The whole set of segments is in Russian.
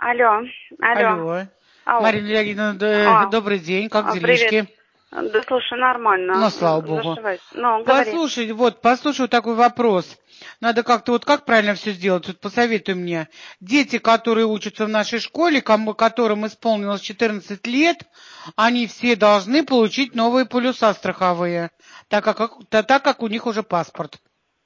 Алло, алло. Алло. Ау. Марина Леонидовна, добрый день, как делишки? Привет. Да слушай, нормально. Ну, слава богу. Зашивайся. Ну, говори. Послушай, вот такой вопрос. Надо как-то, вот как правильно все сделать? Вот посоветуй мне. Дети, которые учатся в нашей школе, которым исполнилось 14 лет, они все должны получить новые полюса страховые, так как у них уже паспорт.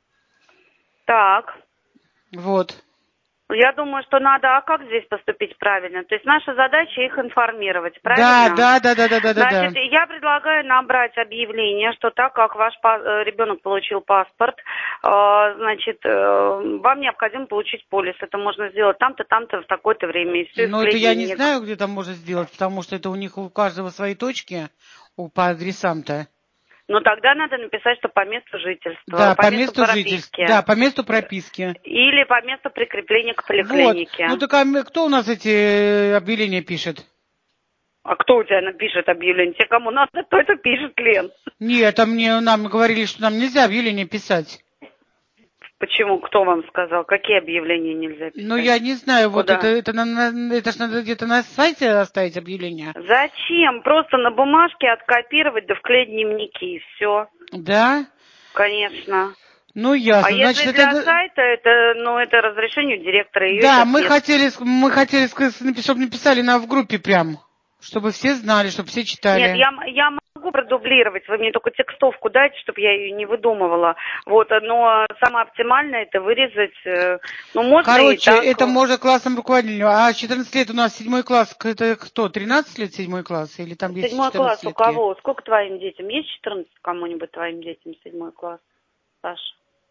Так. Вот. Я думаю, что надо, как здесь поступить правильно? То есть наша задача их информировать, правильно? Да. Значит, я предлагаю набрать объявление, что так как ваш ребенок получил паспорт, значит, вам необходимо получить полис. Это можно сделать там-то, там-то в такое-то время. Ну, это я не знаю, где там можно сделать, потому что это у них у каждого свои точки по адресам-то. Ну, тогда надо написать, что по месту жительства. Да, по месту жительства. Да, по месту прописки. Или по месту прикрепления к поликлинике. Вот. Ну, так кто у нас эти объявления пишет? А кто у тебя напишет объявление? Те, кому надо, кто это пишет, Лен? Нет, нам говорили, что нам нельзя объявление писать. Почему? Кто вам сказал? Какие объявления нельзя писать? Ну, я не знаю, Куда? вот это ж надо где-то на сайте оставить объявление. Зачем? Просто на бумажке откопировать, да вклеить дневники, и все. Да? Конечно. Ну, ясно. А Значит, если для сайта, это разрешение директора. Да, мы хотели, чтобы написали в группе прям, чтобы все знали, чтобы все читали. Нет, я могу продублировать, вы мне только текстовку дайте, чтобы я ее не выдумывала. Вот, но самое оптимальное это вырезать, ну, можно. Короче, и так. это можно классом руководителю. А 14 лет у нас 7 класс, это кто? 13 лет 7 класс? Или там есть 7 класс у летки? кого? Сколько твоим детям? Есть 14 кому-нибудь твоим детям 7 класс, Саша?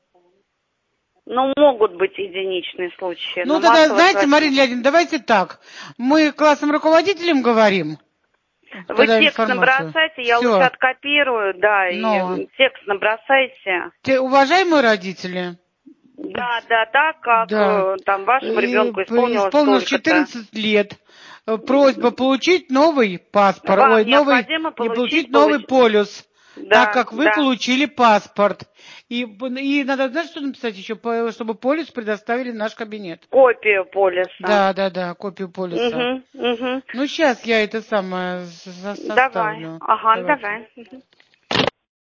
Ну, могут быть единичные случаи. Ну, тогда, знаете, Марина Леонидовна, давайте так. Мы классным руководителям говорим. Вы текст набросайте, я лучше откопирую, да, и текст набросайте. Уважаемые родители. Да, так как там вашему ребенку исполнилось 14 лет. Просьба получить новый паспорт. Вам необходимо получить новый полюс. Да, так как вы получили паспорт. И надо, знаешь, что написать еще, чтобы полис предоставили в наш кабинет. Копию полиса. Да, копию полиса. Ну, сейчас я это самое составлю. Давай. Ага, давай.